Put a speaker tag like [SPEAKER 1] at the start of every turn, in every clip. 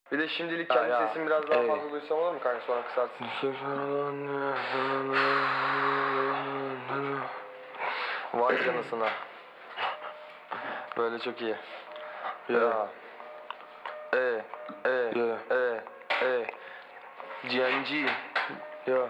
[SPEAKER 1] Bir de şimdilik kendi sesimi biraz daha fazla duysam olur mu kanka, sonra kısaltsın. Vay canısına. Böyle çok iyi. Ya. GNG. Ya.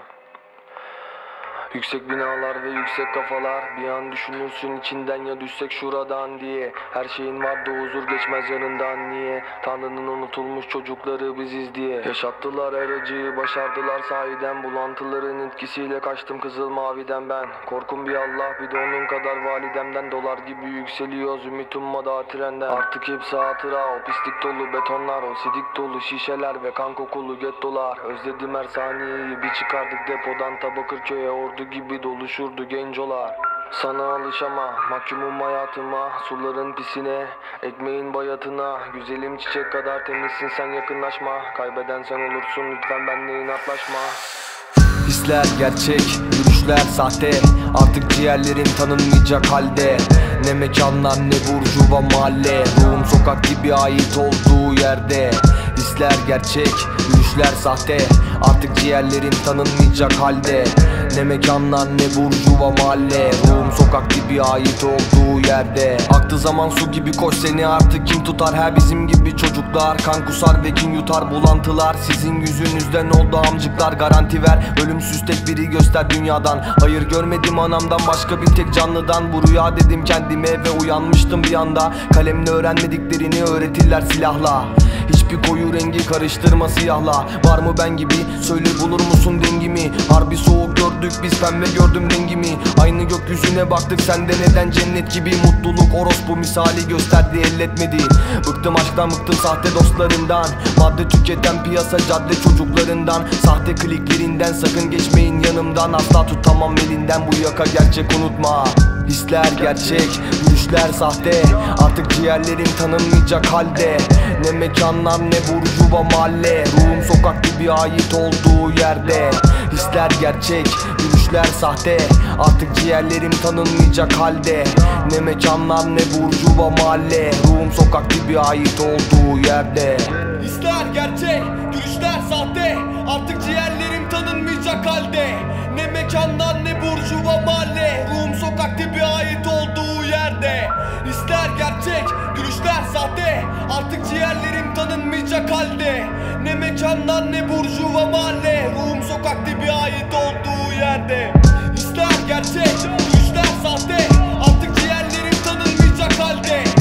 [SPEAKER 1] Yüksek binalar ve yüksek kafalar, bir an düşünürsün içinden ya düşsek şuradan diye. Her şeyin vardı huzur geçmez yanından niye? Tanrı'nın unutulmuş çocukları biziz diye. Yaşattılar her acıyı, başardılar sahiden. Bulantıların etkisiyle kaçtım kızıl maviden ben. Korkum bir Allah, bir de onun kadar validemden. Dolar gibi yükseliyoruz ümit ummadı trenden. Artık hepsi hatıra, o pislik dolu betonlar, o sidik dolu şişeler ve kan kokulu gettolar. Özledim her saniyeyi, bir çıkardık depodan ta Bakırköy'e, ordu gibi doluşurdu gencolar. Sana alışama, mahkumum hayatıma, suların pisine, ekmeğin bayatına. Güzelim çiçek kadar temizsin sen, yakınlaşma. Kaybeden sen olursun, lütfen benimle inatlaşma. Hisler gerçek, yürüyüşler sahte, artık ciğerlerim tanınmayacak halde. Ne mekanlar ne burjuva mahalle, ruhum sokak gibi ait olduğu yerde. Hisler gerçek, yürüyüşler sahte, artık ciğerlerim tanınmayacak halde. Ne mekanlar ne burjuva mahalle, ruhum sokak gibi ait olduğu yerde. Aktı zaman su gibi koş, seni artık kim tutar? Her bizim gibi çocuklar kan kusar ve kin yutar. Bulantılar sizin yüzünüzden oldu amcıklar. Garanti ver, ölümsüz tek biri göster dünyadan. Hayır görmedim anamdan başka bir tek canlıdan. Bu rüya dedim kendime ve uyanmıştım bir anda. Kalemle öğrenmediklerini öğretirler silahla. Hiçbir koyu rengi karıştırma siyahla. Var mı ben gibi? Söyle bulur musun dengimi? Harbi soğuk gördük biz, pembe gördüm rengimi. Aynı gökyüzüne baktık, sende neden cennet gibi? Mutluluk orospu misali gösterdi, elletmedi. Bıktım aşktan, bıktım sahte dostlarından. Madde tüketen piyasa cadde çocuklarından. Sahte kliklerinden sakın geçmeyin yanımdan. Asla tutamam elinden bu yaka, gerçek unutma. Hisler gerçek, yürüyüşler sahte, artık ciğerlerim tanınmayacak halde. Ne mekanlar ne burjuva mahalle, ruhum sokak gibi ait olduğu yerde. Hisler gerçek, yürüyüşler sahte, artık ciğerlerim tanınmayacak halde. Ne mekanlar ne burjuva mahalle, ruhum sokak gibi ait olduğu yerde.
[SPEAKER 2] Hisler gerçek, yürüyüşler sahte, artık ciğerlerim tanınmayacak halde. Ne mekanlar ne burjuva mahalle, ruhum sokak gibi ait olduğu yerde. Hisler gerçek, yürüyüşler sahte, artık ciğerlerim tanınmayacak halde. Ne mekanlar ne burjuva mahalle, ruhum sokak gibi ait olduğu yerde. Hisler gerçek, yürüyüşler sahte, artık ciğerlerim tanınmayacak halde.